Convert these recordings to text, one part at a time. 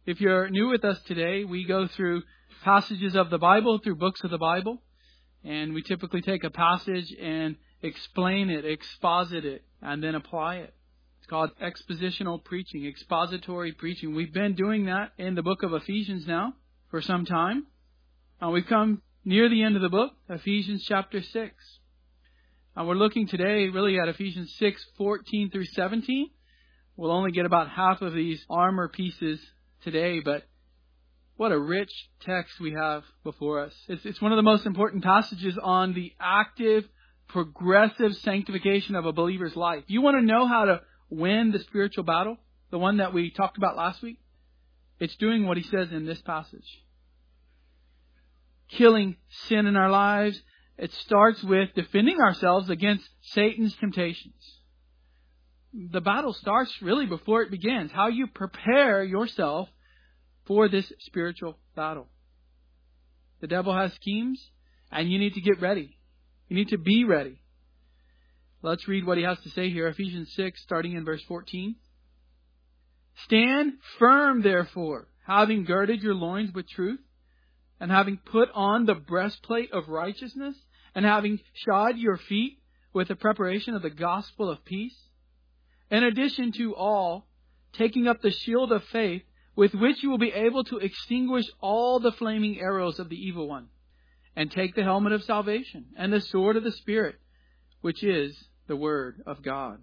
If you're new with us today, we go through passages of the Bible, through books of the Bible, and we typically take a passage and explain it, exposit it, and then apply it. It's called expositional preaching, expository preaching. We've been doing that in the book of Ephesians now for some time. And we've come near the end of the book, Ephesians chapter 6. And we're looking today really at Ephesians 6, 14 through 17. We'll only get about half of these armor pieces today, but what a rich text we have before us. It's one of the most important passages on the active, progressive sanctification of a believer's life. You want to know how to win the spiritual battle, the one that we talked about last week? It's doing what he says in this passage. Killing sin in our lives. It starts with defending ourselves against Satan's temptations. The battle starts really before it begins. How you prepare yourself for this spiritual battle. The devil has schemes, and you need to get ready. You need to be ready. Let's read what he has to say here. Ephesians 6, starting in verse 14. Stand firm, therefore, having girded your loins with truth, and having put on the breastplate of righteousness, and having shod your feet with the preparation of the gospel of peace. In addition to all, taking up the shield of faith, with which you will be able to extinguish all the flaming arrows of the evil one, and take the helmet of salvation and the sword of the Spirit, which is the Word of God.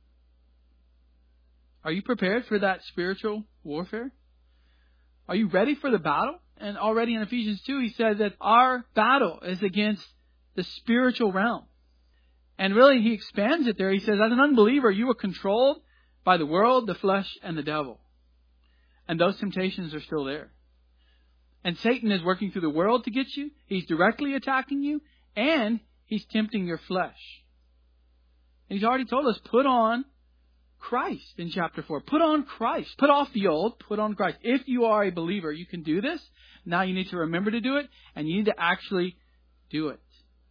Are you prepared for that spiritual warfare? Are you ready for the battle? And already in Ephesians 2, he said that our battle is against the spiritual realm. And really, he expands it there. He says, as an unbeliever, you are controlled by the world, the flesh, and the devil. And those temptations are still there. And Satan is working through the world to get you. He's directly attacking you. And he's tempting your flesh. And he's already told us, put on Christ in chapter 4. Put on Christ. Put off the old. Put on Christ. If you are a believer, you can do this. Now you need to remember to do it. And you need to actually do it.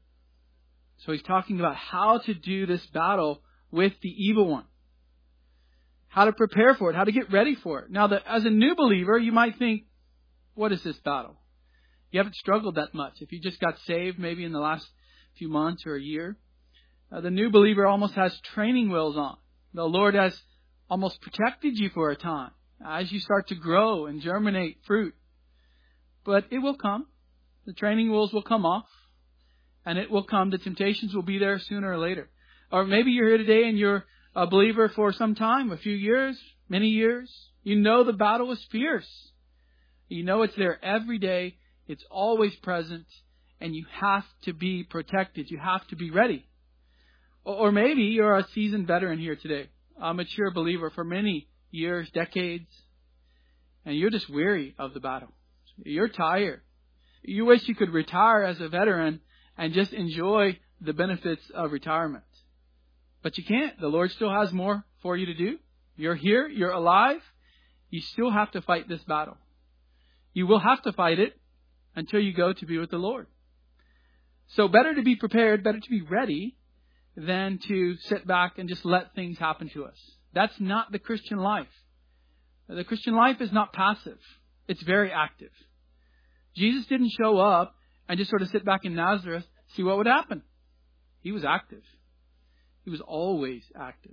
So he's talking about how to do this battle with the evil one. How to prepare for it. How to get ready for it. Now, as a new believer, you might think, what is this battle? You haven't struggled that much. If you just got saved maybe in the last few months or a year, the new believer almost has training wheels on. The Lord has almost protected you for a time as you start to grow and germinate fruit. But it will come. The training wheels will come off. And it will come. The temptations will be there sooner or later. Or maybe you're here today and you're a believer for some time, a few years, many years. You know the battle is fierce. You know it's there every day. It's always present. And you have to be protected. You have to be ready. Or maybe you're a seasoned veteran here today. A mature believer for many years, decades. And you're just weary of the battle. You're tired. You wish you could retire as a veteran and just enjoy the benefits of retirement. But you can't. The Lord still has more for you to do. You're here. You're alive. You still have to fight this battle. You will have to fight it until you go to be with the Lord. So better to be prepared, better to be ready than to sit back and just let things happen to us. That's not the Christian life. The Christian life is not passive. It's very active. Jesus didn't show up and just sort of sit back in Nazareth, see what would happen. He was active. He was always active.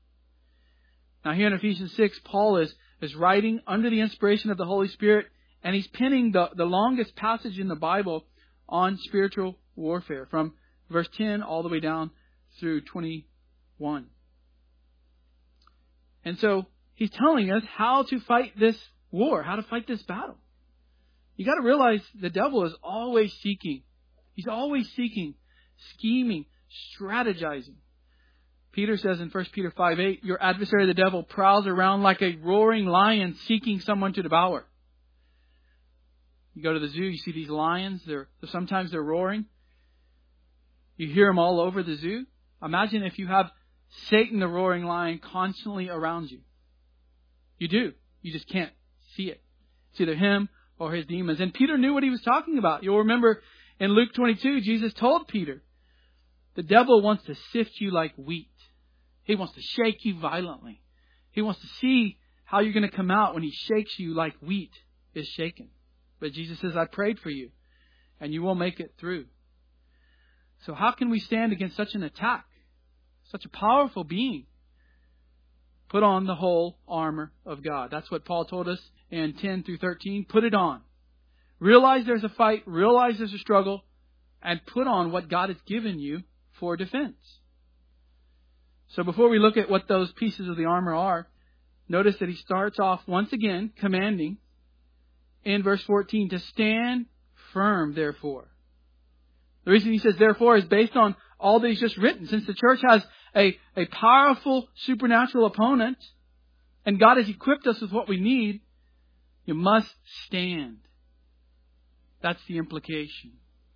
Now here in Ephesians 6, Paul is writing under the inspiration of the Holy Spirit, and he's penning the longest passage in the Bible on spiritual warfare, from verse 10 all the way down through 21. And so he's telling us how to fight this war, how to fight this battle. You got to realize the devil is always seeking. He's always seeking, scheming, strategizing. Peter says in 1 Peter 5:8, your adversary, the devil, prowls around like a roaring lion seeking someone to devour. You go to the zoo, you see these lions. Sometimes they're roaring. You hear them all over the zoo. Imagine if you have Satan, the roaring lion, constantly around you. You do. You just can't see it. It's either him or his demons. And Peter knew what he was talking about. You'll remember in Luke 22, Jesus told Peter, the devil wants to sift you like wheat. He wants to shake you violently. He wants to see how you're going to come out when He shakes you like wheat is shaken. But Jesus says, I prayed for you, and you will make it through. So how can we stand against such an attack? Such a powerful being. Put on the whole armor of God. That's what Paul told us in 10 through 13. Put it on. Realize there's a fight. Realize there's a struggle. And put on what God has given you for defense. So before we look at what those pieces of the armor are, notice that he starts off once again commanding in verse 14 to stand firm, therefore. The reason he says therefore is based on all that he's just written. Since the church has a powerful supernatural opponent and God has equipped us with what we need, you must stand. That's the implication.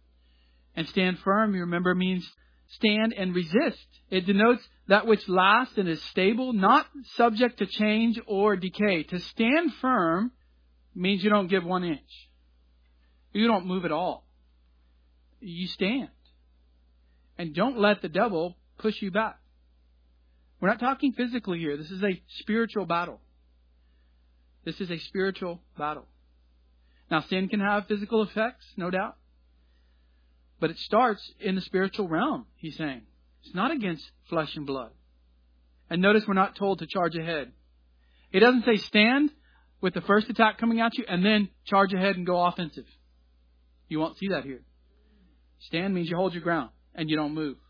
And stand firm, you remember, means stand and resist. It denotes that which lasts and is stable, not subject to change or decay. To stand firm means you don't give 1 inch. You don't move at all. You stand. And don't let the devil push you back. We're not talking physically here. This is a spiritual battle. This is a spiritual battle. Now, sin can have physical effects, no doubt. But it starts in the spiritual realm, he's saying. It's not against flesh and blood. And notice we're not told to charge ahead. It doesn't say stand with the first attack coming at you and then charge ahead and go offensive. You won't see that here. Stand means you hold your ground and you don't move.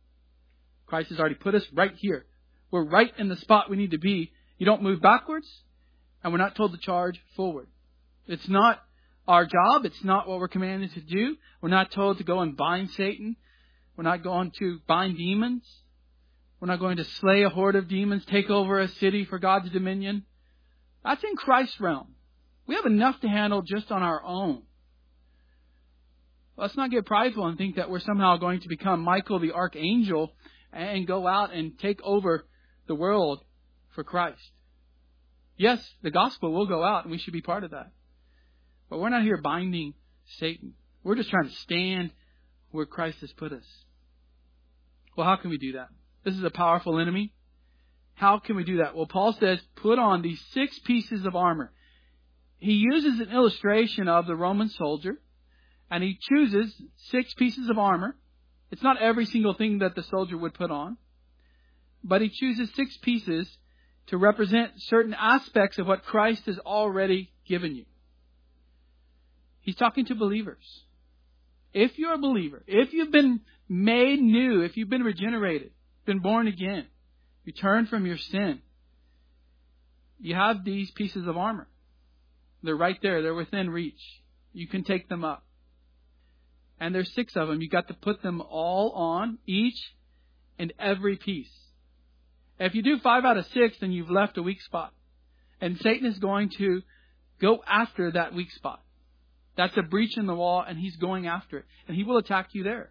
Christ has already put us right here. We're right in the spot we need to be. You don't move backwards, and we're not told to charge forward. It's not our job. It's not what we're commanded to do. We're not told to go and bind Satan. We're not going to bind demons. We're not going to slay a horde of demons, take over a city for God's dominion. That's in Christ's realm. We have enough to handle just on our own. Let's not get prideful and think that we're somehow going to become Michael the archangel and go out and take over the world for Christ. Yes, the gospel will go out and we should be part of that. But we're not here binding Satan. We're just trying to stand where Christ has put us. Well, how can we do that? This is a powerful enemy. How can we do that? Well, Paul says, put on these 6 pieces of armor. He uses an illustration of the Roman soldier, and he chooses 6 pieces of armor. It's not every single thing that the soldier would put on, but he chooses 6 pieces to represent certain aspects of what Christ has already given you. He's talking to believers. If you're a believer, if you've been made new, if you've been regenerated, been born again, you turn from your sin, you have these pieces of armor. They're right there. They're within reach. You can take them up. And there's 6 of them. You've got to put them all on, each and every piece. If you do 5 out of 6, then you've left a weak spot. And Satan is going to go after that weak spot. That's a breach in the wall, and he's going after it. And he will attack you there.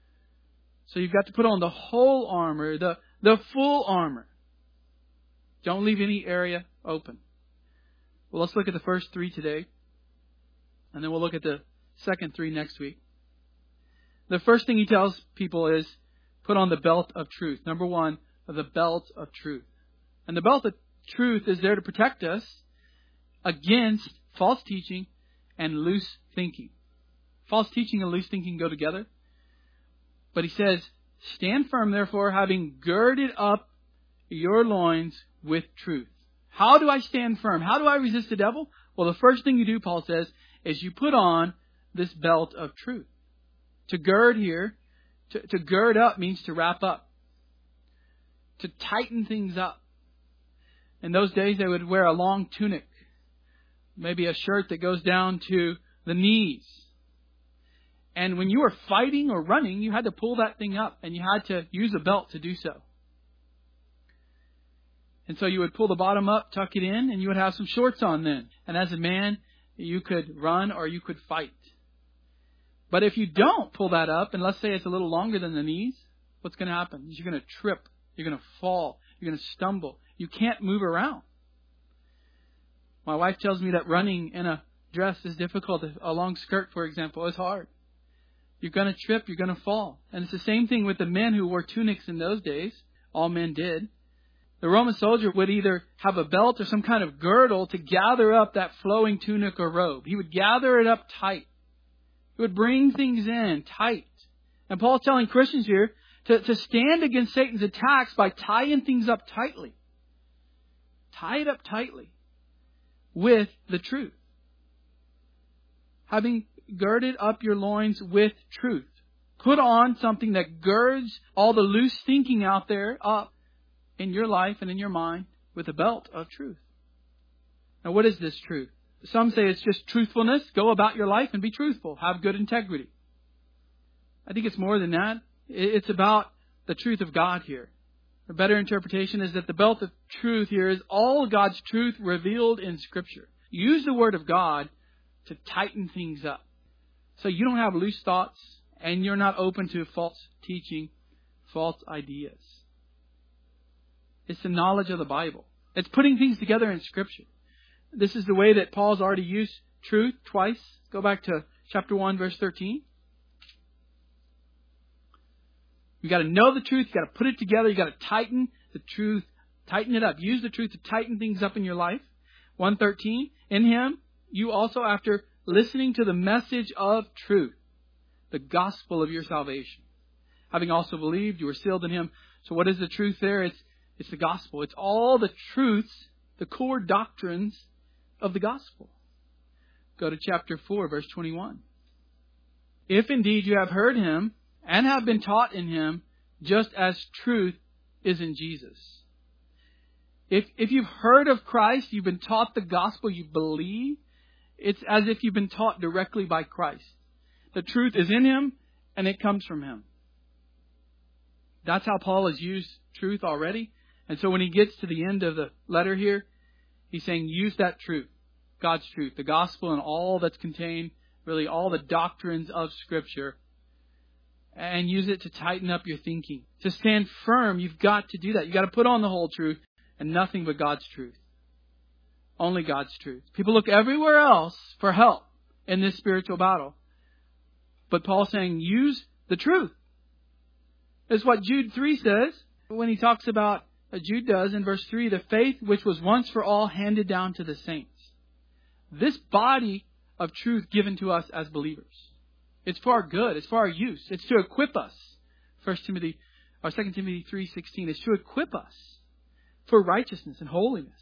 So you've got to put on the whole armor, the full armor. Don't leave any area open. Well, let's look at the first 3 today. And then we'll look at the second 3 next week. The first thing he tells people is put on the belt of truth. Number 1, the belt of truth. And the belt of truth is there to protect us against false teaching and loose thinking. False teaching and loose thinking go together. But he says, stand firm, therefore, having girded up your loins with truth. How do I stand firm? How do I resist the devil? Well, the first thing you do, Paul says, is you put on this belt of truth. To gird here, to gird up means to wrap up. To tighten things up. In those days, they would wear a long tunic. Maybe a shirt that goes down to the knees. And when you were fighting or running, you had to pull that thing up. And you had to use a belt to do so. And so you would pull the bottom up, tuck it in, and you would have some shorts on then. And as a man, you could run or you could fight. But if you don't pull that up, and let's say it's a little longer than the knees, what's going to happen? You're going to trip. You're going to fall. You're going to stumble. You can't move around. My wife tells me that running in a dress is difficult. A long skirt, for example, is hard. You're going to trip. You're going to fall. And it's the same thing with the men who wore tunics in those days. All men did. The Roman soldier would either have a belt or some kind of girdle to gather up that flowing tunic or robe. He would gather it up tight. He would bring things in tight. And Paul's telling Christians here to stand against Satan's attacks by tying things up tightly. Tie it up tightly with the truth. Having girded up your loins with truth. Put on something that girds all the loose thinking out there up in your life and in your mind with a belt of truth. Now, what is this truth? Some say it's just truthfulness. Go about your life and be truthful. Have good integrity. I think it's more than that. It's about the truth of God here. A better interpretation is that the belt of truth here is all God's truth revealed in Scripture. Use the Word of God to tighten things up, so you don't have loose thoughts and you're not open to false teaching, false ideas. It's the knowledge of the Bible. It's putting things together in Scripture. This is the way that Paul's already used truth twice. Go back to chapter 1, verse 13. You got to know the truth. You got to put it together. You got to tighten the truth. Tighten it up. Use the truth to tighten things up in your life. 1:13. In Him, you also, after listening to the message of truth, the gospel of your salvation, having also believed, you were sealed in Him. So what is the truth there? It's the gospel. It's all the truths, the core doctrines of the gospel. Go to chapter 4, verse 21. If indeed you have heard Him and have been taught in Him, just as truth is in Jesus. If you've heard of Christ, you've been taught the gospel, you believe, it's as if you've been taught directly by Christ. The truth is in Him and it comes from Him. That's how Paul has used truth already. And so when he gets to the end of the letter here, he's saying use that truth, God's truth, the gospel and all that's contained, really all the doctrines of Scripture, and use it to tighten up your thinking. To stand firm, you've got to do that. You've got to put on the whole truth and nothing but God's truth. Only God's truth. People look everywhere else for help in this spiritual battle. But Paul's saying use the truth. It's what Jude 3 says when he talks about, Jude does in verse 3, the faith which was once for all handed down to the saints. This body of truth given to us as believers. It's for our good. It's for our use. It's to equip us. 2 Timothy 3:16 is to equip us for righteousness and holiness.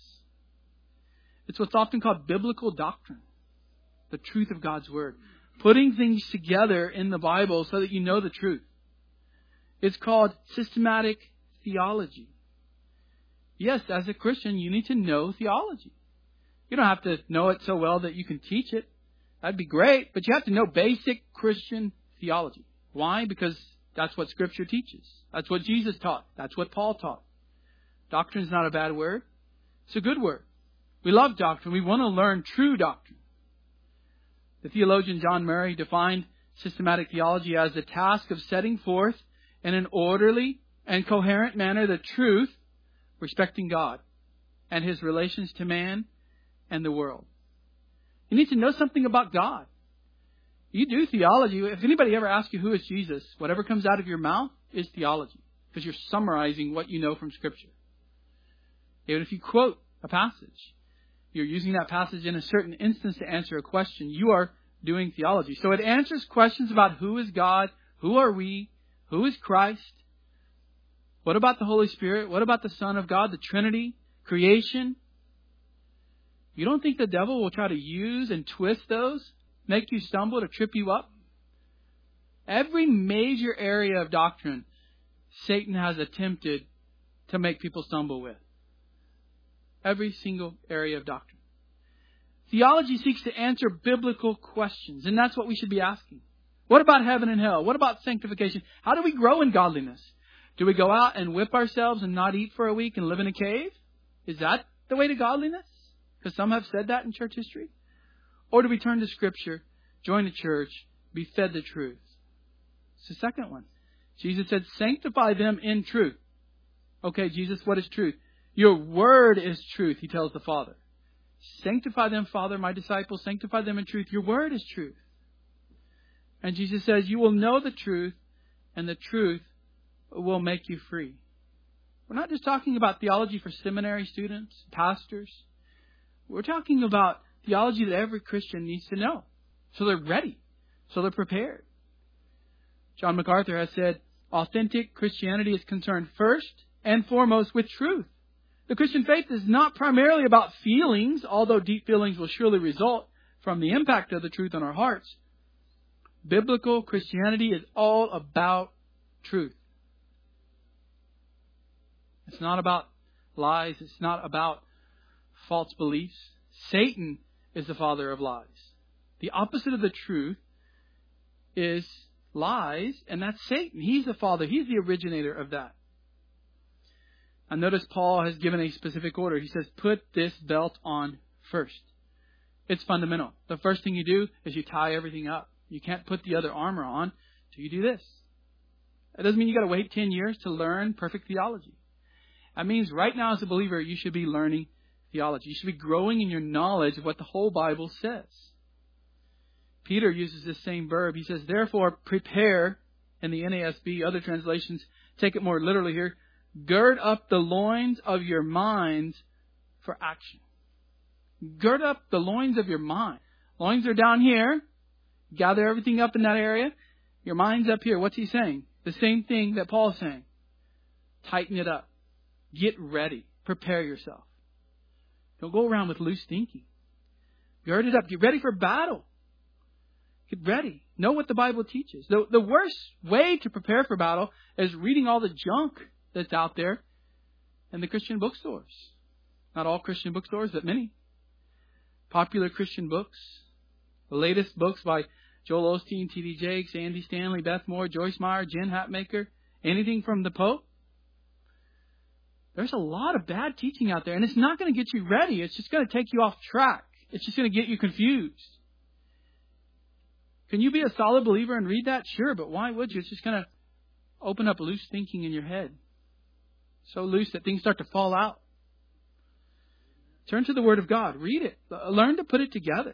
It's what's often called biblical doctrine. The truth of God's Word. Putting things together in the Bible so that you know the truth. It's called systematic theology. Yes, as a Christian, you need to know theology. You don't have to know it so well that you can teach it. That'd be great, but you have to know basic Christian theology. Why? Because that's what Scripture teaches. That's what Jesus taught. That's what Paul taught. Doctrine is not a bad word. It's a good word. We love doctrine. We want to learn true doctrine. The theologian John Murray defined systematic theology as the task of setting forth in an orderly and coherent manner the truth respecting God and His relations to man and the world. You need to know something about God. You do theology. If anybody ever asks you who is Jesus, whatever comes out of your mouth is theology. Because you're summarizing what you know from Scripture. Even if you quote a passage, you're using that passage in a certain instance to answer a question. You are doing theology. So it answers questions about who is God, who are we, who is Christ, what about the Holy Spirit, what about the Son of God, the Trinity, creation. You don't think the devil will try to use and twist those, make you stumble, to trip you up? Every major area of doctrine Satan has attempted to make people stumble with. Every single area of doctrine. Theology seeks to answer biblical questions, and that's what we should be asking. What about heaven and hell? What about sanctification? How do we grow in godliness? Do we go out and whip ourselves and not eat for a week and live in a cave? Is that the way to godliness? Because some have said that in church history. Or do we turn to Scripture, join a church, be fed the truth? It's the second one. Jesus said, sanctify them in truth. Okay, Jesus, what is truth? Your word is truth, He tells the Father. Sanctify them, Father, my disciples. Sanctify them in truth. Your word is truth. And Jesus says, you will know the truth, and the truth will make you free. We're not just talking about theology for seminary students, pastors. We're talking about theology that every Christian needs to know. So they're ready. So they're prepared. John MacArthur has said, authentic Christianity is concerned first and foremost with truth. The Christian faith is not primarily about feelings, although deep feelings will surely result from the impact of the truth on our hearts. Biblical Christianity is all about truth. It's not about lies. It's not about false beliefs. Satan is the father of lies. The opposite of the truth is lies, and that's Satan. He's the father. He's the originator of that. And notice Paul has given a specific order. He says, put this belt on first. It's fundamental. The first thing you do is you tie everything up. You can't put the other armor on till you do this. That doesn't mean you got to wait 10 years to learn perfect theology. That means right now as a believer, you should be learning theology. You should be growing in your knowledge of what the whole Bible says. Peter uses this same verb. He says, therefore, prepare, in the NASB, other translations take it more literally here, gird up the loins of your minds for action. Gird up the loins of your mind. Loins are down here. Gather everything up in that area. Your mind's up here. What's he saying? The same thing that Paul's saying. Tighten it up. Get ready. Prepare yourself. Don't go around with loose thinking. Gird it up. Get ready for battle. Get ready. Know what the Bible teaches. The worst way to prepare for battle is reading all the junk that's out there in the Christian bookstores. Not all Christian bookstores, but many. Popular Christian books. The latest books by Joel Osteen, T.D. Jakes, Andy Stanley, Beth Moore, Joyce Meyer, Jen Hatmaker. Anything from the Pope. There's a lot of bad teaching out there, and it's not going to get you ready. It's just going to take you off track. It's just going to get you confused. Can you be a solid believer and read that? Sure, but why would you? It's just going to open up loose thinking in your head. So loose that things start to fall out. Turn to the Word of God. Read it. Learn to put it together.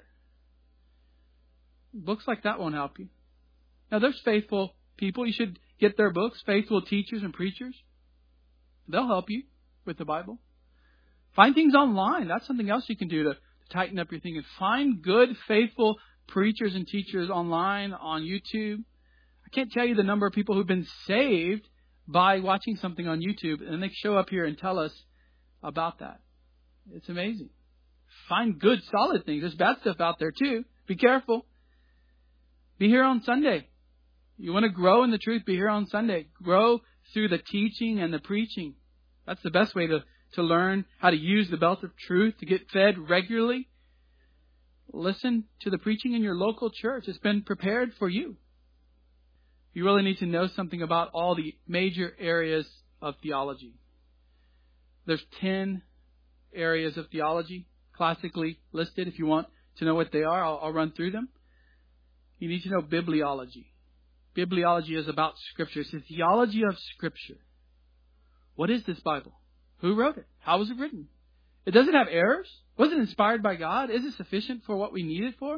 Books like that won't help you. Now, there's faithful people. You should get their books. Faithful teachers and preachers. They'll help you with the Bible. Find things online. That's something else you can do to tighten up your thinking. Find good, faithful preachers and teachers online, on YouTube. I can't tell you the number of people who've been saved by watching something on YouTube, and they show up here and tell us about that. It's amazing. Find good, solid things. There's bad stuff out there too. Be careful. Be here on Sunday. You want to grow in the truth, be here on Sunday. Grow through the teaching and the preaching. That's the best way to learn how to use the belt of truth, to get fed regularly. Listen to the preaching in your local church. It's been prepared for you. You really need to know something about all the major areas of theology. There's 10 areas of theology classically listed. If you want to know what they are, I'll run through them. You need to know bibliology. Bibliology is about Scripture. It's the theology of Scripture. What is this Bible? Who wrote it? How was it written? Does it have errors? Was it inspired by God? Is it sufficient for what we need it for?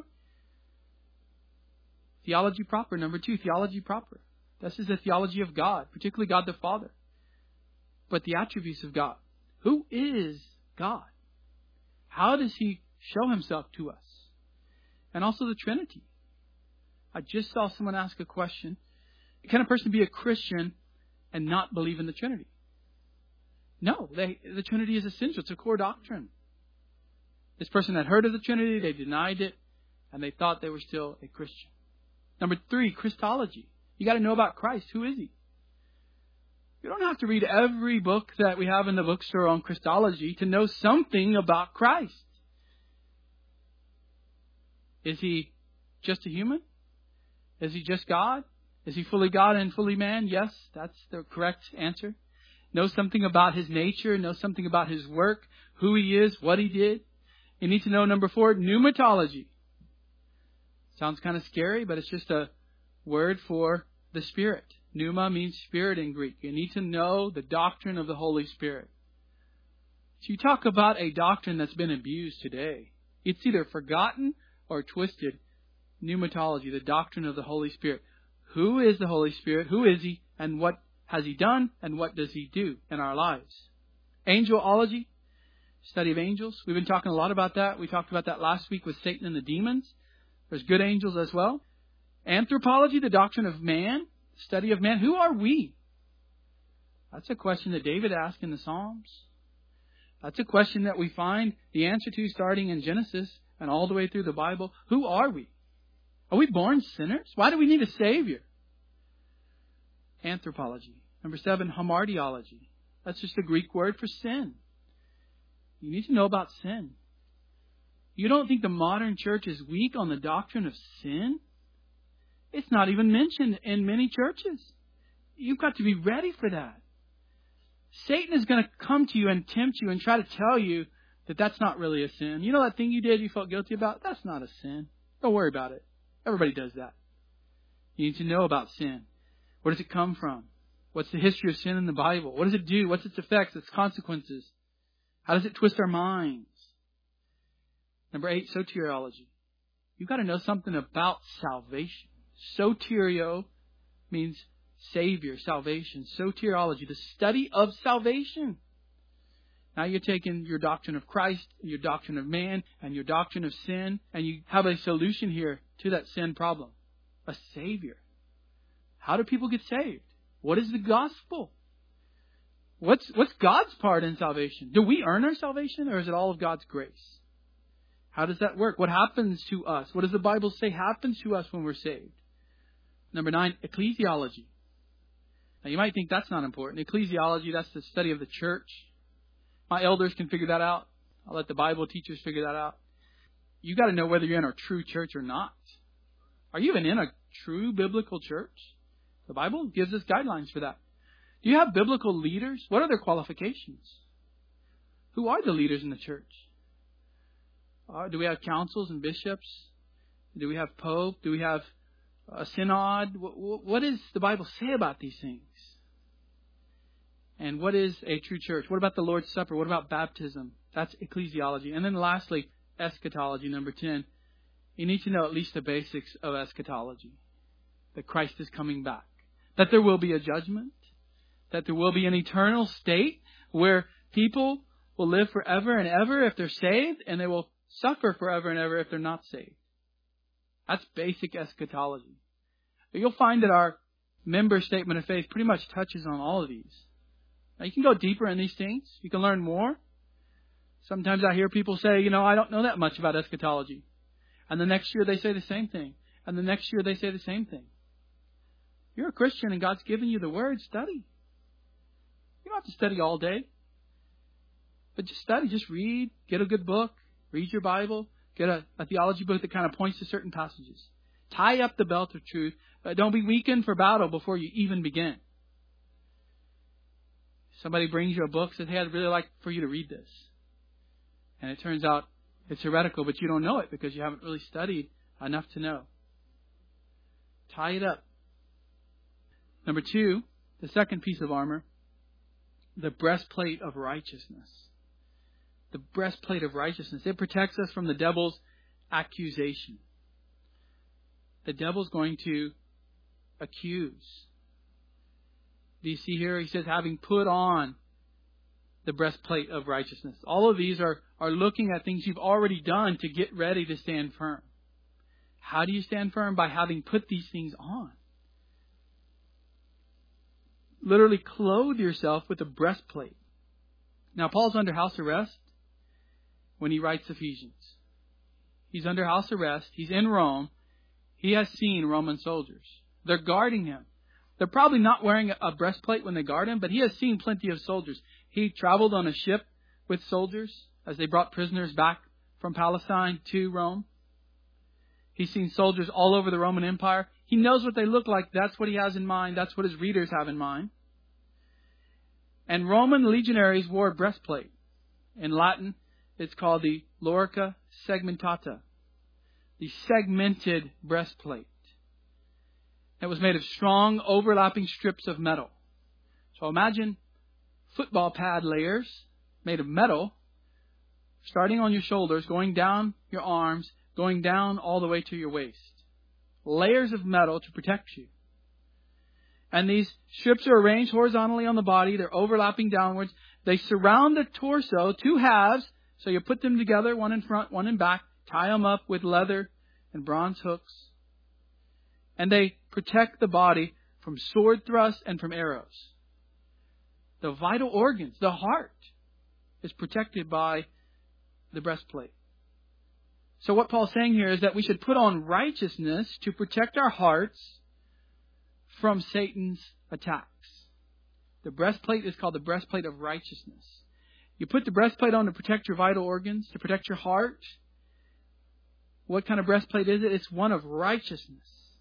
Theology proper. Number 2, theology proper. This is the theology of God, particularly God the Father. But the attributes of God. Who is God? How does He show Himself to us? And also the Trinity. I just saw someone ask a question. Can a person be a Christian and not believe in the Trinity? No, the Trinity is essential. It's a core doctrine. This person had heard of the Trinity, they denied it, and they thought they were still a Christian. Number 3, Christology. You got to know about Christ. Who is He? You don't have to read every book that we have in the bookstore on Christology to know something about Christ. Is He just a human? Is He just God? Is He fully God and fully man? Yes, that's the correct answer. Know something about His nature. Know something about His work. Who He is. What He did. You need to know, number 4, pneumatology. Sounds kind of scary, but it's just a word for the Spirit. Pneuma means spirit in Greek. You need to know the doctrine of the Holy Spirit. So you talk about a doctrine that's been abused today. It's either forgotten or twisted. Pneumatology, the doctrine of the Holy Spirit. Who is the Holy Spirit? Who is He? And what has He done and what does He do in our lives? Angelology, study of angels. We've been talking a lot about that. We talked about that last week with Satan and the demons. There's good angels as well. Anthropology, the doctrine of man, study of man. Who are we? That's a question that David asked in the Psalms. That's a question that we find the answer to starting in Genesis and all the way through the Bible. Who are we? Are we born sinners? Why do we need a Savior? Anthropology. Number 7, hamartiology. That's just a Greek word for sin. You need to know about sin. You don't think the modern church is weak on the doctrine of sin? It's not even mentioned in many churches. You've got to be ready for that. Satan is going to come to you and tempt you and try to tell you that that's not really a sin. You know that thing you did you felt guilty about? That's not a sin. Don't worry about it. Everybody does that. You need to know about sin. Where does it come from? What's the history of sin in the Bible? What does it do? What's its effects, its consequences? How does it twist our minds? Number 8, soteriology. You've got to know something about salvation. Soterio means Savior, salvation. Soteriology, the study of salvation. Now you're taking your doctrine of Christ, your doctrine of man, and your doctrine of sin, and you have a solution here to that sin problem. A Savior. How do people get saved? What is the gospel? What's God's part in salvation? Do we earn our salvation, or is it all of God's grace? How does that work? What happens to us? What does the Bible say happens to us when we're saved? Number 9, ecclesiology. Now you might think that's not important. Ecclesiology, that's the study of the church. My elders can figure that out. I'll let the Bible teachers figure that out. You got to know whether you're in a true church or not. Are you even in a true biblical church? The Bible gives us guidelines for that. Do you have biblical leaders? What are their qualifications? Who are the leaders in the church? Do we have councils and bishops? Do we have pope? Do we have a synod? What does the Bible say about these things? And what is a true church? What about the Lord's Supper? What about baptism? That's ecclesiology. And then lastly, eschatology, number 10. You need to know at least the basics of eschatology. That Christ is coming back. That there will be a judgment. That there will be an eternal state where people will live forever and ever if they're saved, and they will suffer forever and ever if they're not saved. That's basic eschatology. But you'll find that our member statement of faith pretty much touches on all of these. Now, you can go deeper in these things. You can learn more. Sometimes I hear people say, I don't know that much about eschatology. And the next year they say the same thing. And the next year they say the same thing. You're a Christian and God's given you the Word. Study. You don't have to study all day. But just study. Just read. Get a good book. Read your Bible. Get a theology book that kind of points to certain passages. Tie up the belt of truth. Don't be weakened for battle before you even begin. Somebody brings you a book, says, hey, I'd really like for you to read this. And it turns out it's heretical, but you don't know it because you haven't really studied enough to know. Tie it up. Number 2, the second piece of armor, the breastplate of righteousness. The breastplate of righteousness. It protects us from the devil's accusation. The devil's going to accuse. Do you see here? He says, having put on the breastplate of righteousness. All of these are looking at things you've already done to get ready to stand firm. How do you stand firm? By having put these things on. Literally clothe yourself with a breastplate. Now, Paul's under house arrest when he writes Ephesians. He's under house arrest. He's in Rome. He has seen Roman soldiers. They're guarding him. They're probably not wearing a breastplate when they guard him, but he has seen plenty of soldiers. He traveled on a ship with soldiers as they brought prisoners back from Palestine to Rome. He's seen soldiers all over the Roman Empire. He knows what they look like. That's what he has in mind. That's what his readers have in mind. And Roman legionaries wore a breastplate. In Latin, it's called the lorica segmentata, the segmented breastplate. It was made of strong, overlapping strips of metal. So imagine football pad layers made of metal, starting on your shoulders, going down your arms, going down all the way to your waist. Layers of metal to protect you. And these strips are arranged horizontally on the body. They're overlapping downwards. They surround the torso, 2 halves. So you put them together, one in front, one in back. Tie them up with leather and bronze hooks. And they protect the body from sword thrusts and from arrows. The vital organs, the heart, is protected by the breastplate. So what Paul's saying here is that we should put on righteousness to protect our hearts from Satan's attacks. The breastplate is called the breastplate of righteousness. You put the breastplate on to protect your vital organs, to protect your heart. What kind of breastplate is it? It's one of righteousness.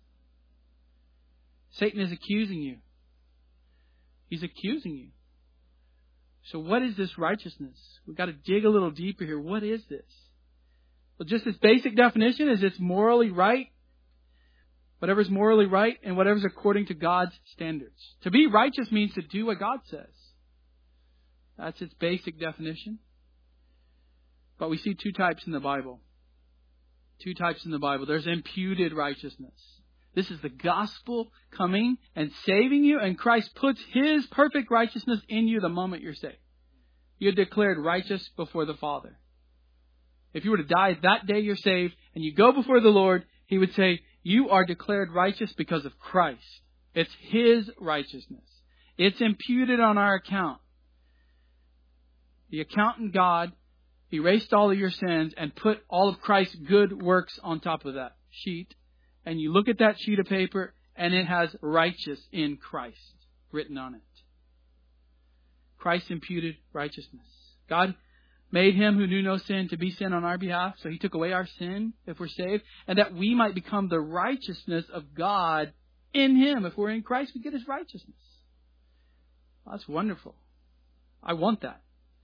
Satan is accusing you. He's accusing you. So what is this righteousness? We've got to dig a little deeper here. What is this? Well, just its basic definition is it's morally right. Whatever's morally right and whatever's according to God's standards. To be righteous means to do what God says. That's its basic definition. But we see 2 types in the Bible. 2 types in the Bible. There's imputed righteousness. This is the gospel coming and saving you, and Christ puts His perfect righteousness in you the moment you're saved. You're declared righteous before the Father. If you were to die that day you're saved, and you go before the Lord, He would say, you are declared righteous because of Christ. It's His righteousness. It's imputed on our account. The accountant God erased all of your sins and put all of Christ's good works on top of that sheet. And you look at that sheet of paper and it has righteous in Christ written on it. Christ imputed righteousness. God made Him who knew no sin to be sin on our behalf. So He took away our sin if we're saved. And that we might become the righteousness of God in Him. If we're in Christ, we get His righteousness. Well, that's wonderful. I want that.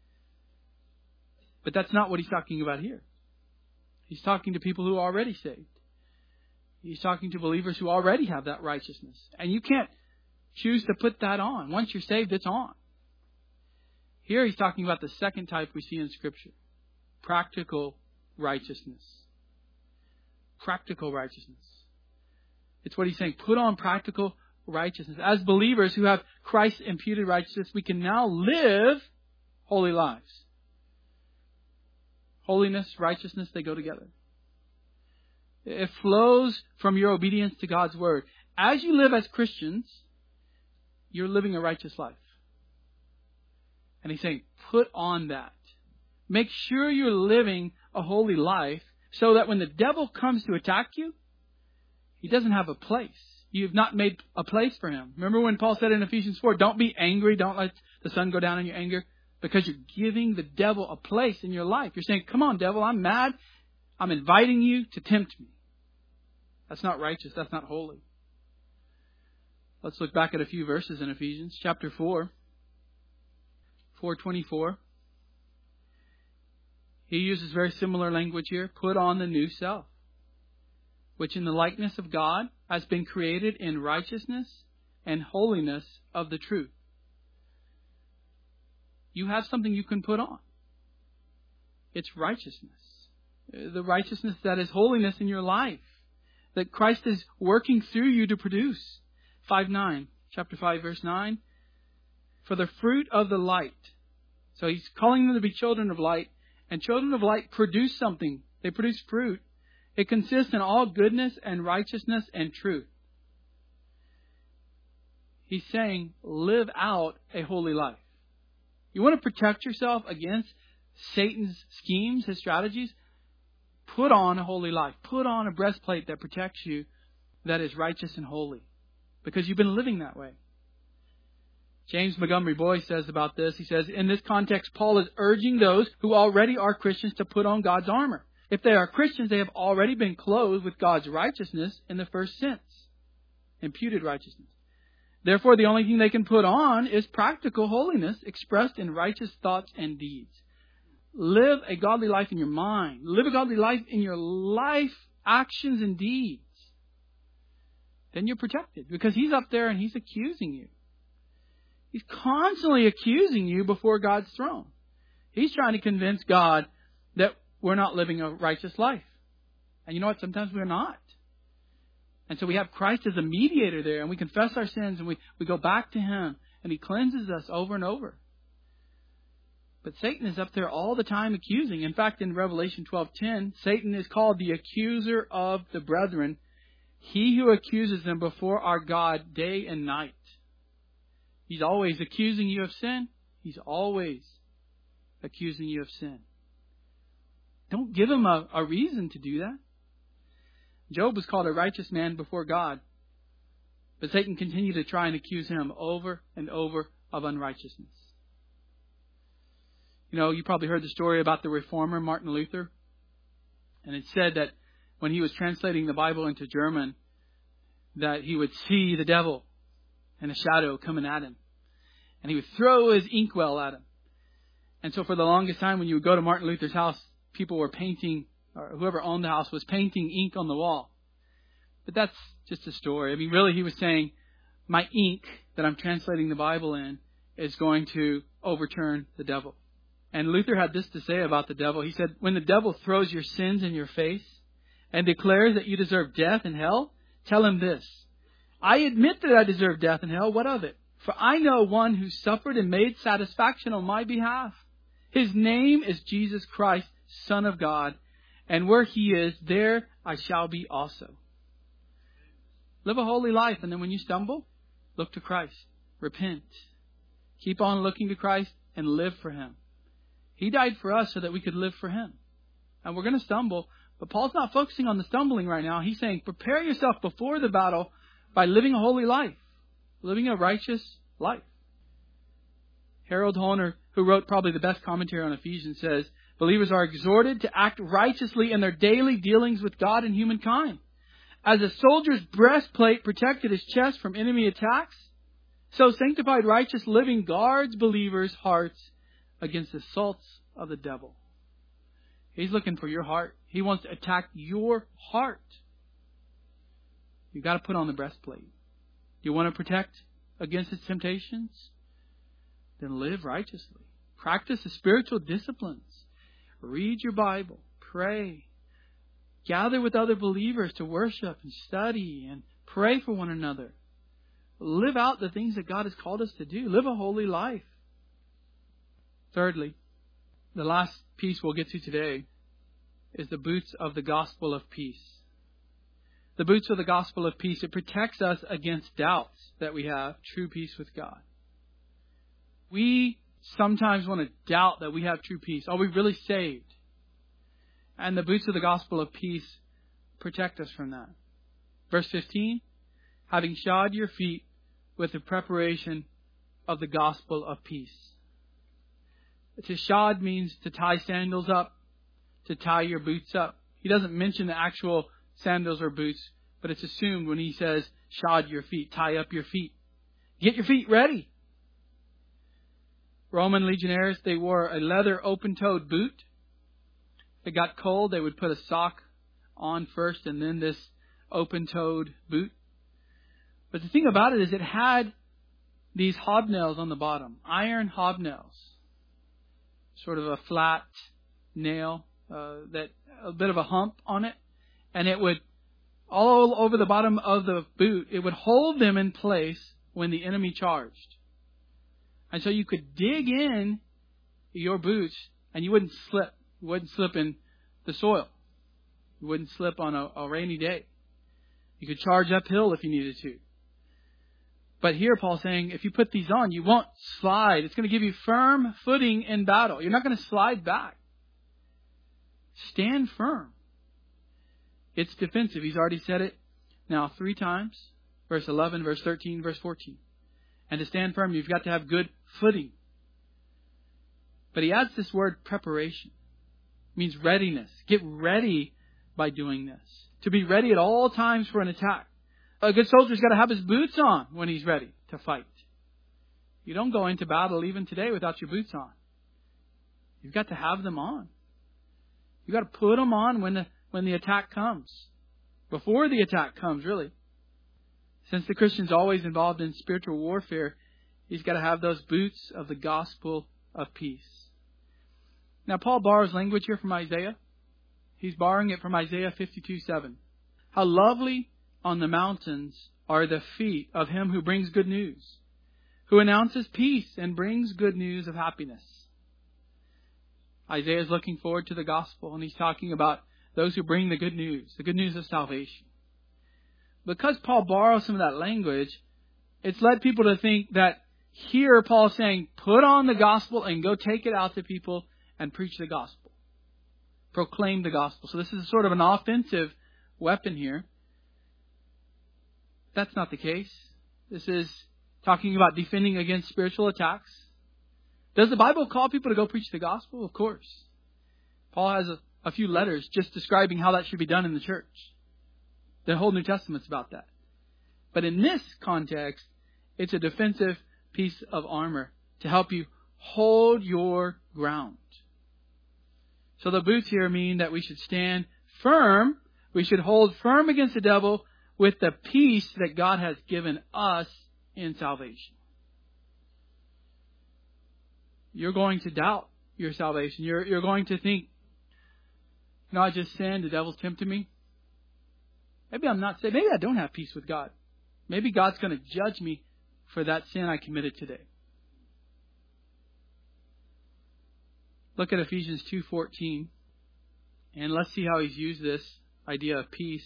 But that's not what He's talking about here. He's talking to people who are already saved. He's talking to believers who already have that righteousness. And you can't choose to put that on. Once you're saved, it's on. Here He's talking about the second type we see in Scripture. Practical righteousness. Practical righteousness. It's what He's saying. Put on practical righteousness. As believers who have Christ's imputed righteousness, we can now live holy lives. Holiness, righteousness, they go together. It flows from your obedience to God's Word. As you live as Christians, you're living a righteous life. And He's saying, put on that. Make sure you're living a holy life so that when the devil comes to attack you, he doesn't have a place. You've not made a place for him. Remember when Paul said in Ephesians 4, don't be angry, don't let the sun go down in your anger, because you're giving the devil a place in your life. You're saying, come on, devil, I'm mad. I'm inviting you to tempt me. That's not righteous. That's not holy. Let's look back at a few verses in Ephesians. Chapter 4, 4:24. He uses very similar language here. Put on the new self, which in the likeness of God has been created in righteousness and holiness of the truth. You have something you can put on. It's righteousness. The righteousness that is holiness in your life. That Christ is working through you to produce. 5:9, chapter 5, verse 9. For the fruit of the light. So He's calling them to be children of light. And children of light produce something. They produce fruit. It consists in all goodness and righteousness and truth. He's saying, live out a holy life. You want to protect yourself against Satan's schemes, his strategies? Put on a holy life. Put on a breastplate that protects you, that is righteous and holy. Because you've been living that way. James Montgomery Boyce says about this, he says, in this context, Paul is urging those who already are Christians to put on God's armor. If they are Christians, they have already been clothed with God's righteousness in the first sense. Imputed righteousness. Therefore, the only thing they can put on is practical holiness expressed in righteous thoughts and deeds. Live a godly life in your mind. Live a godly life in your life, actions and deeds. Then you're protected because He's up there and He's accusing you. He's constantly accusing you before God's throne. He's trying to convince God that we're not living a righteous life. And you know what? Sometimes we're not. And so we have Christ as a mediator there, and we confess our sins, and we go back to Him, and He cleanses us over and over. But Satan is up there all the time accusing. In fact, in Revelation 12:10, Satan is called the accuser of the brethren, he who accuses them before our God day and night. He's always accusing you of sin. He's always accusing you of sin. Don't give him a reason to do that. Job was called a righteous man before God, but Satan continued to try and accuse him over and over of unrighteousness. You know, you probably heard the story about the reformer Martin Luther. And it said that when he was translating the Bible into German, that he would see the devil in a shadow coming at him. And he would throw his inkwell at him. And so for the longest time, when you would go to Martin Luther's house, people were painting, or whoever owned the house was painting ink on the wall. But that's just a story. I mean, really, he was saying, my ink that I'm translating the Bible in is going to overturn the devil. And Luther had this to say about the devil. He said, when the devil throws your sins in your face and declares that you deserve death and hell, tell him this: I admit that I deserve death and hell. What of it? For I know one who suffered and made satisfaction on my behalf. His name is Jesus Christ, Son of God. And where He is, there I shall be also. Live a holy life. And then when you stumble, look to Christ. Repent. Keep on looking to Christ and live for Him. He died for us so that we could live for Him. And we're going to stumble, but Paul's not focusing on the stumbling right now. He's saying, prepare yourself before the battle by living a holy life, living a righteous life. Harold Hoehner, who wrote probably the best commentary on Ephesians, says, believers are exhorted to act righteously in their daily dealings with God and humankind. As a soldier's breastplate protected his chest from enemy attacks, so sanctified righteous living guards believers' hearts against the assaults of the devil. He's looking for your heart. He wants to attack your heart. You've got to put on the breastplate. You want to protect against its temptations? Then live righteously. Practice the spiritual disciplines. Read your Bible. Pray. Gather with other believers to worship and study and pray for one another. Live out the things that God has called us to do. Live a holy life. Thirdly, the last piece we'll get to today is the boots of the gospel of peace. The boots of the gospel of peace. It protects us against doubts that we have true peace with God. We sometimes want to doubt that we have true peace. Are we really saved? And the boots of the gospel of peace protect us from that. Verse 15, having shod your feet with the preparation of the gospel of peace. To shod means to tie sandals up, to tie your boots up. He doesn't mention the actual sandals or boots, but it's assumed when he says shod your feet, tie up your feet. Get your feet ready. Roman legionnaires, they wore a leather open-toed boot. If it got cold, they would put a sock on first and then this open-toed boot. But the thing about it is it had these hobnails on the bottom, iron hobnails. Sort of a flat nail, that a bit of a hump on it. And it would, all over the bottom of the boot, it would hold them in place when the enemy charged. And so you could dig in your boots and you wouldn't slip. You wouldn't slip in the soil. You wouldn't slip on a rainy day. You could charge uphill if you needed to. But here Paul's saying, if you put these on, you won't slide. It's going to give you firm footing in battle. You're not going to slide back. Stand firm. It's defensive. He's already said it now 3 times. Verse 11, verse 13, verse 14. And to stand firm, you've got to have good footing. But he adds this word preparation. It means readiness. Get ready by doing this. To be ready at all times for an attack. A good soldier's got to have his boots on when he's ready to fight. You don't go into battle even today without your boots on. You've got to have them on. You've got to put them on when the attack comes. Before the attack comes, really. Since the Christian's always involved in spiritual warfare, he's got to have those boots of the gospel of peace. Now, Paul borrows language here from Isaiah. He's borrowing it from Isaiah 52:7. How lovely on the mountains are the feet of him who brings good news, who announces peace and brings good news of happiness. Isaiah is looking forward to the gospel, and he's talking about those who bring the good news of salvation. Because Paul borrows some of that language, it's led people to think that here Paul's saying, put on the gospel and go take it out to people and preach the gospel. Proclaim the gospel. So this is sort of an offensive weapon here. That's not the case. This is talking about defending against spiritual attacks. Does the Bible call people to go preach the gospel? Of course. Paul has a few letters just describing how that should be done in the church. The whole New Testament's about that. But in this context, it's a defensive piece of armor to help you hold your ground. So the boots here mean that we should stand firm. We should hold firm against the devil with the peace that God has given us in salvation. You're going to doubt your salvation. You're going to think, I just sinned, the devil's tempted me. Maybe I'm not saved. Maybe I don't have peace with God. Maybe God's going to judge me for that sin I committed today. Look at Ephesians 2:14, and let's see how he's used this idea of peace.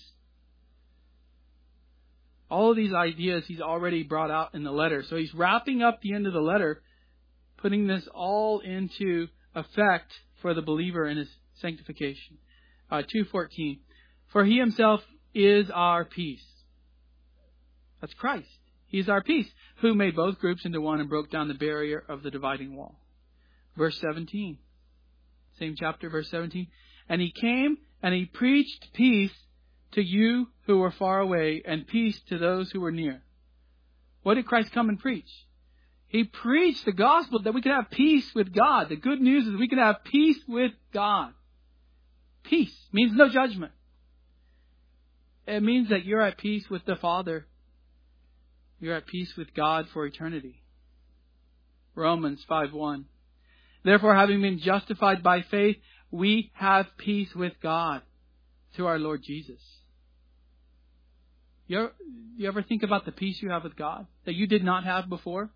All of these ideas he's already brought out in the letter. So he's wrapping up the end of the letter, putting this all into effect for the believer in his sanctification. 2:14. For he himself is our peace. That's Christ. He is our peace, who made both groups into one and broke down the barrier of the dividing wall. Verse 17. Same chapter, verse 17. And he came and he preached peace to you who were far away and peace to those who were near. What did Christ come and preach? He preached the gospel that we can have peace with God. The good news is we can have peace with God. Peace means no judgment. It means that you're at peace with the Father. You're at peace with God for eternity. Romans 5:1. Therefore, having been justified by faith, we have peace with God through our Lord Jesus. You ever think about the peace you have with God that you did not have before?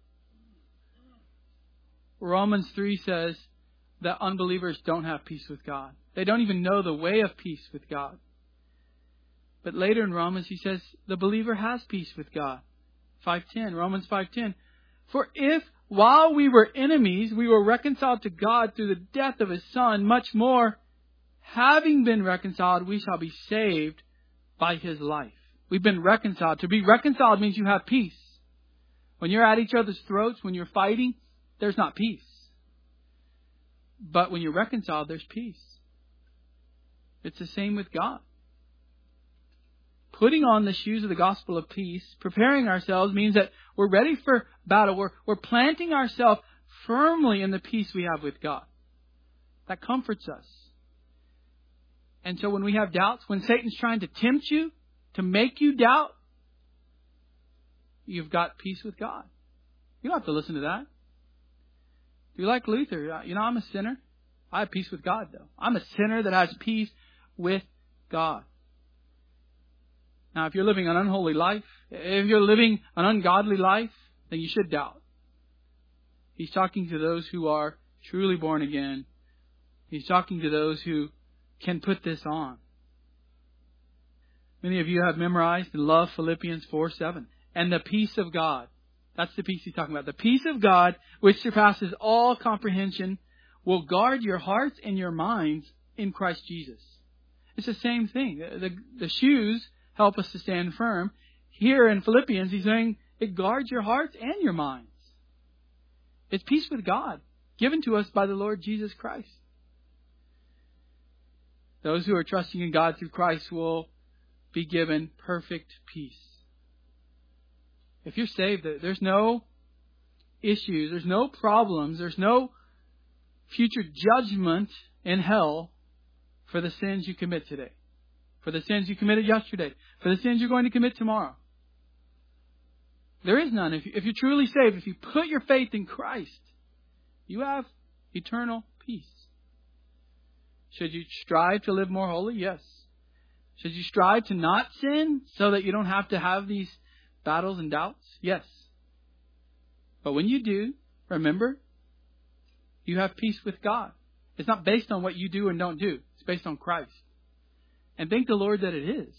Romans 3 says that unbelievers don't have peace with God. They don't even know the way of peace with God. But later in Romans, he says the believer has peace with God. 5:10, Romans 5:10. For if while we were enemies, we were reconciled to God through the death of His Son, much more, having been reconciled, we shall be saved by His life. We've been reconciled. To be reconciled means you have peace. When you're at each other's throats, when you're fighting, there's not peace. But when you're reconciled, there's peace. It's the same with God. Putting on the shoes of the gospel of peace, preparing ourselves, means that we're ready for battle. We're planting ourselves firmly in the peace we have with God. That comforts us. And so when we have doubts, when Satan's trying to tempt you, to make you doubt, you've got peace with God. You don't have to listen to that. If you're like Luther, I'm a sinner. I have peace with God, though. I'm a sinner that has peace with God. Now, if you're living an unholy life, if you're living an ungodly life, then you should doubt. He's talking to those who are truly born again. He's talking to those who can put this on. Many of you have memorized and love Philippians 4:7. And the peace of God. That's the peace he's talking about. The peace of God, which surpasses all comprehension, will guard your hearts and your minds in Christ Jesus. It's the same thing. The shoes help us to stand firm. Here in Philippians, he's saying it guards your hearts and your minds. It's peace with God, given to us by the Lord Jesus Christ. Those who are trusting in God through Christ will be given perfect peace. If you're saved, there's no issues, there's no problems, there's no future judgment in hell for the sins you commit today, for the sins you committed yesterday, for the sins you're going to commit tomorrow. There is none. If you're truly saved, if you put your faith in Christ, you have eternal peace. Should you strive to live more holy? Yes. Should you strive to not sin so that you don't have to have these battles and doubts? Yes. But when you do, remember, you have peace with God. It's not based on what you do and don't do. It's based on Christ. And thank the Lord that it is.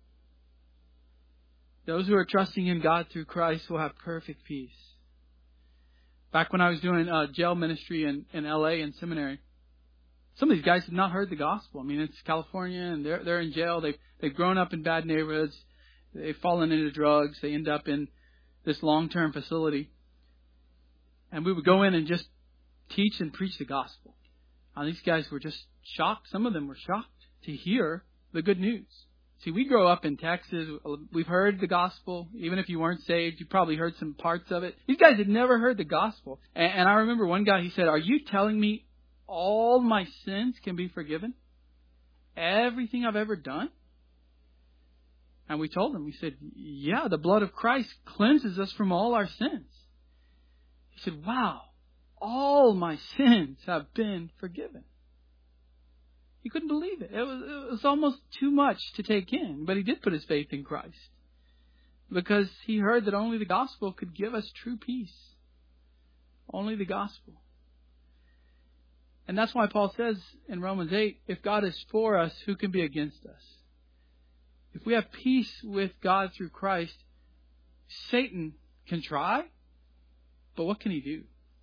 Those who are trusting in God through Christ will have perfect peace. Back when I was doing jail ministry in LA in seminary, some of these guys had not heard the gospel. I mean, it's California, and they're in jail. They've grown up in bad neighborhoods. They've fallen into drugs. They end up in this long-term facility. And we would go in and just teach and preach the gospel. And these guys were just shocked. Some of them were shocked to hear the good news. See, we grow up in Texas. We've heard the gospel. Even if you weren't saved, you probably heard some parts of it. These guys had never heard the gospel. And I remember one guy, he said, "Are you telling me all my sins can be forgiven? Everything I've ever done?" And we told him, we said, "Yeah, the blood of Christ cleanses us from all our sins." He said, "Wow, all my sins have been forgiven." He couldn't believe it. It was almost too much to take in. But he did put his faith in Christ, because he heard that only the gospel could give us true peace. Only the gospel. And that's why Paul says in Romans 8, if God is for us, who can be against us? If we have peace with God through Christ, Satan can try, but what can he do?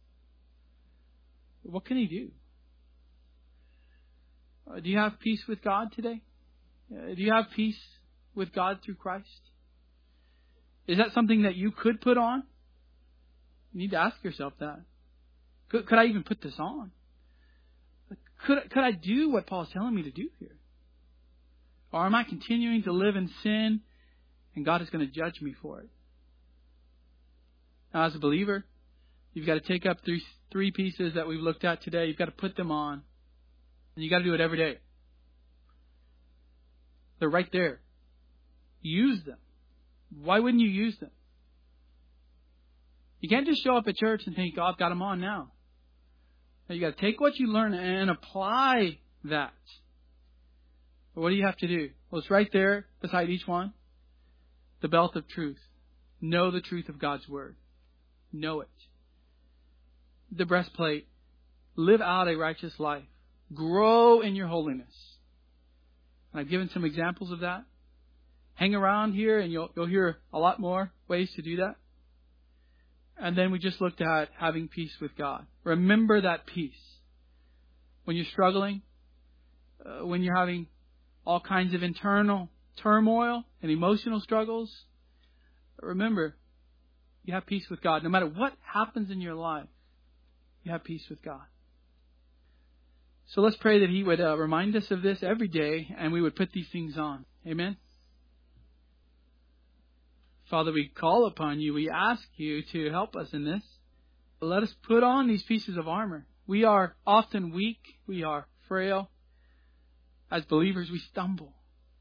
What can he do? Do you have peace with God today? Do you have peace with God through Christ? Is that something that you could put on? You need to ask yourself that. Could I even put this on? Could I do what Paul's telling me to do here? Or am I continuing to live in sin and God is going to judge me for it? Now, as a believer, you've got to take up three pieces that we've looked at today. You've got to put them on. And you've got to do it every day. They're right there. Use them. Why wouldn't you use them? You can't just show up at church and think, "Oh, I've got them on now." You got to take what you learn and apply that. But what do you have to do? Well, it's right there beside each one. The belt of truth. Know the truth of God's Word. Know it. The breastplate. Live out a righteous life. Grow in your holiness. And I've given some examples of that. Hang around here and you'll hear a lot more ways to do that. And then we just looked at having peace with God. Remember that peace. When you're struggling, when you're having all kinds of internal turmoil and emotional struggles, remember, you have peace with God. No matter what happens in your life, you have peace with God. So let's pray that He would remind us of this every day and we would put these things on. Amen. Father, we call upon You. We ask You to help us in this. Let us put on these pieces of armor. We are often weak. We are frail. As believers, we stumble.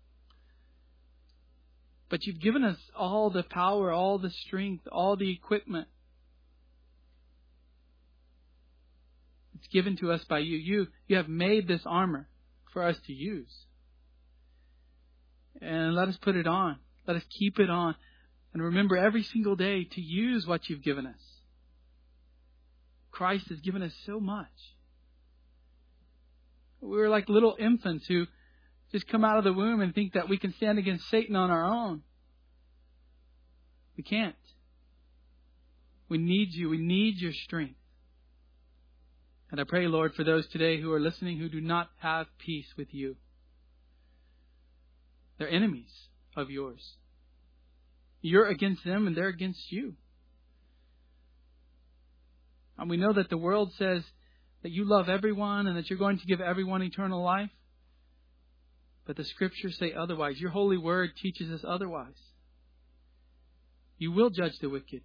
But You've given us all the power, all the strength, all the equipment. It's given to us by You. You have made this armor for us to use. And let us put it on. Let us keep it on. And remember every single day to use what You've given us. Christ has given us so much. We're like little infants who just come out of the womb and think that we can stand against Satan on our own. We can't. We need You. We need Your strength. And I pray, Lord, for those today who are listening who do not have peace with You. They're enemies of Yours. You're against them and they're against You. And we know that the world says that You love everyone and that You're going to give everyone eternal life. But the Scriptures say otherwise. Your holy word teaches us otherwise. You will judge the wicked,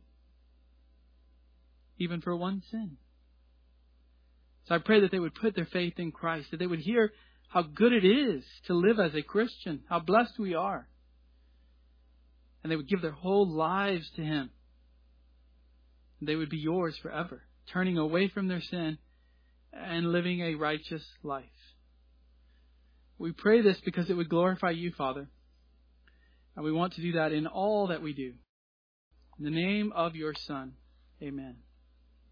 even for one sin. So I pray that they would put their faith in Christ, that they would hear how good it is to live as a Christian, how blessed we are. And they would give their whole lives to Him. They would be Yours forever, turning away from their sin and living a righteous life. We pray this because it would glorify you, Father. And we want to do that in all that we do. In the name of your Son, amen.